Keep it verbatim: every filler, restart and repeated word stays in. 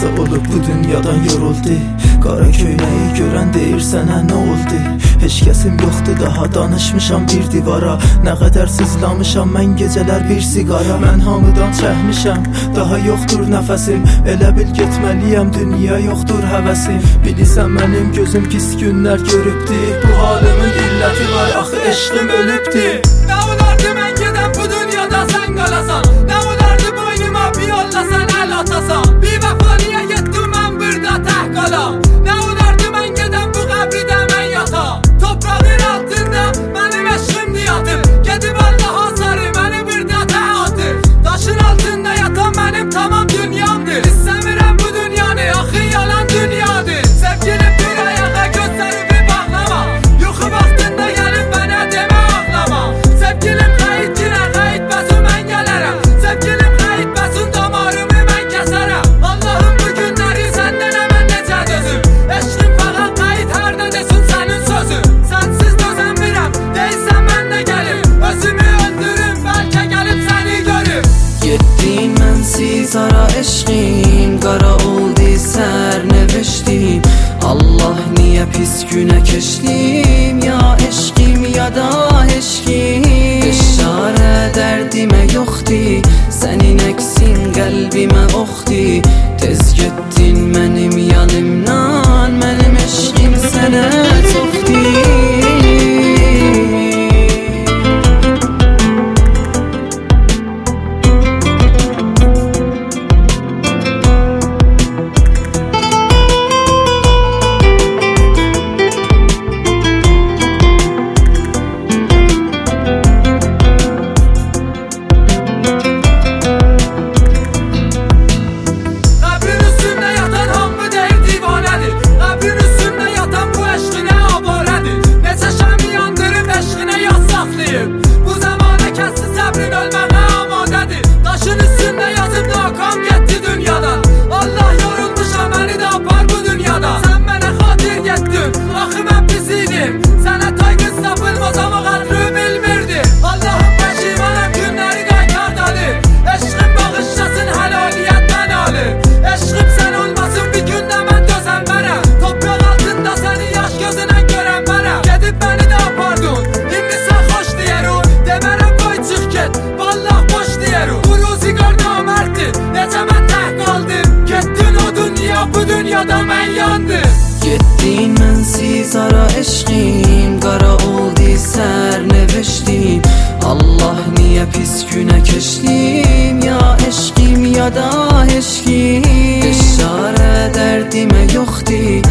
Hansısa olub bu dünyadan yoruldu. Qara köynəyi görən deyir sənə nə oldu? Heç kəsim yoxdur, daha danışmışam bir divara. Nə qədər sızlamışam mən gecələr bir siqara. Mən hamıdan çəkmişəm, daha yoxdur nəfəsim. Elə bil getməliyəm, dünya yoxdur həvəsim. Bilirsən mənim gözüm pis günlər görübdü. Bu halımın illəti var, axı eşqim ölübdü. Nə olardı mən gedəm bu dünyada sən qalasan? Nə olardı boynuma bir yollasan, əl atasan? Bir vəfaliyə getdim mən burada tək qalam. Nə olardı mən gedəm bu qəbridə mən yatam? Toprağın altında mənim eşqimdi yatır. Gedib Allaha sarı məni burada tək atır. Daşın altında yatan mənim tamam dünyamdır. İstəmirəm bu dünyanı, axı yalan dünyadır. Sevgilim bir ayağa gözləri bir bağlama. Yuxu vaxtında gəlib mənə demə ağlama. Sevgilim qayıt girə, qayıt bəsun mən gələrəm. Sevgilim qayıt bəsun damarımı mən kəsərəm. Allahım bu günləri səndən əmən necə dözüm? Eşqim falan qayıt hər nə desin sənin sözün. Sənsiz dözəmirəm, deyilsən mən də gəlim. Özümü öldürüm, bəlkə gəlib səni görüm. Getdin mənsiz ara eşqim, qara oldu sərnevişdim. Allah niyə pis günə keçdim? Ya eşqim ya da eşqim. İşarə dərdimə yoxdur, sənin əksin qəlbimə oxdur. Tez getdin mənim yanımdan, mənim eşqim sənə çoxdur. Bu zamana kəsdi səbrin ölməmə amadədir. Daşın üstündə yazıb nakam getdi dünyadan. Allah yorulmuşam məni də apar bu dünyada. Sən mənə xatir getdin, axı mən pis idim. Sənə tay qız tapılmaz ama qadrı bilmirdi. Allahım peşimanəm günləri qaytardadır. Eşqim bağışlasın həlaliyyətdən alır. Eşqim sən olmasın bir gündə mən dözənmərəm. Topraq altında səni yaş gözünə görənmərəm. Gedib məni də apardın, indi sən xoş deyərim. Demərəm qoy çıx get, vallah boş deyərim. Bu ruzigar namərtdir, necə mən tək qaldım. Getdin o dünya, bu dünyada mən yandım. Getdin mənsiz ara eşqim, qara oldu sərnevişdim. Allah niyə pis günə keçdim? Ya eşqim ya da eşqim. İşarə dərdimə yoxdur,